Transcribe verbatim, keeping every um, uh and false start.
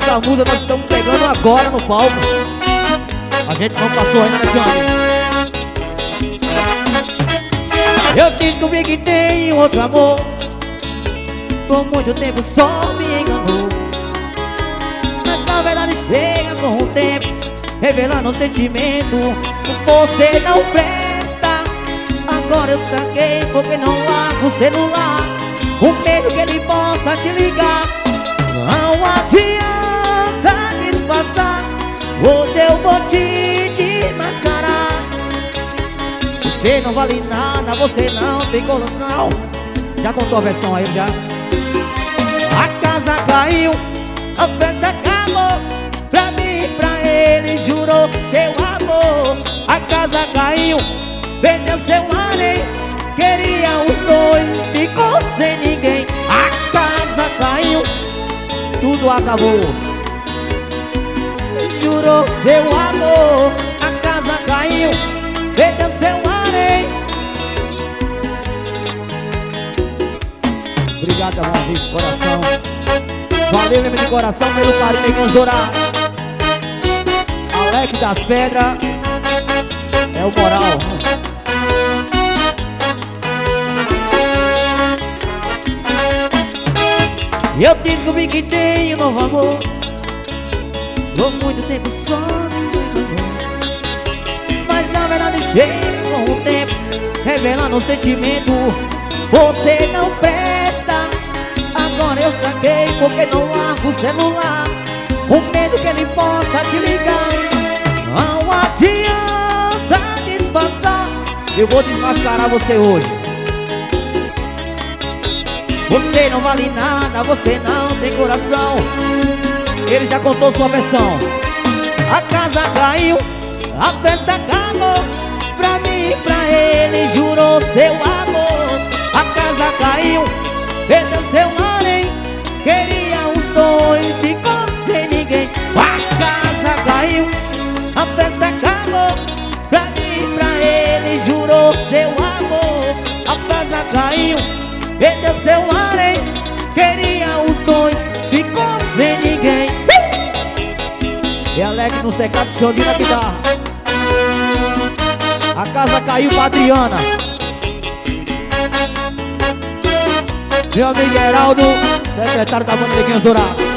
essa música nós estamos pegando agora no palco. A gente não passou ainda, né, senhor amigo? Eu descobri que tenho outro amor. Por muito tempo só me enganou, mas a verdade chega com o tempo, revelando o sentimento. Você não presta. Agora eu saquei porque não largo o celular, o medo que ele possa te ligar. Não adianta disfarçar, hoje eu vou te desmascarar. Você não vale nada, você não tem coração. Já contou a versão aí, já? A casa caiu, a festa acabou. Pra mim e pra ele jurou seu amor. A casa caiu, perdeu seu além. Queria os dois, ficou sem ninguém. A casa caiu, tudo acabou. Jurou seu amor. A casa caiu, perdeu seu além. Obrigado, amor, amigo, de coração. Valeu mesmo de coração pelo carinho, Neguinho Zorá. Alex das Pedras é o moral. Eu descobri que tenho novo amor. Por muito tempo só me enganou, mas na verdade chega com o tempo, revelando o sentimento. Você não presta. Agora eu saquei porque não largo o celular, o medo que ele possa te ligar. Não adianta disfarçar, eu vou desmascarar você hoje. Você não vale nada, você não tem coração. Ele já contou sua versão. A casa caiu, a festa acabou. Pra mim e pra ele jurou seu amor. A casa caiu, perdeu seu além. Queria os dois, ficou sem ninguém. A casa caiu, a festa acabou. Pra mim e pra ele jurou seu amor. A casa caiu, perdeu seu além. Queria os dois, ficou sem ninguém. E Alex no secado, show de na guitarra. A casa caiu pra Adriana. Meu amigo Heraldo, secretário da banda Neguinho Zorá.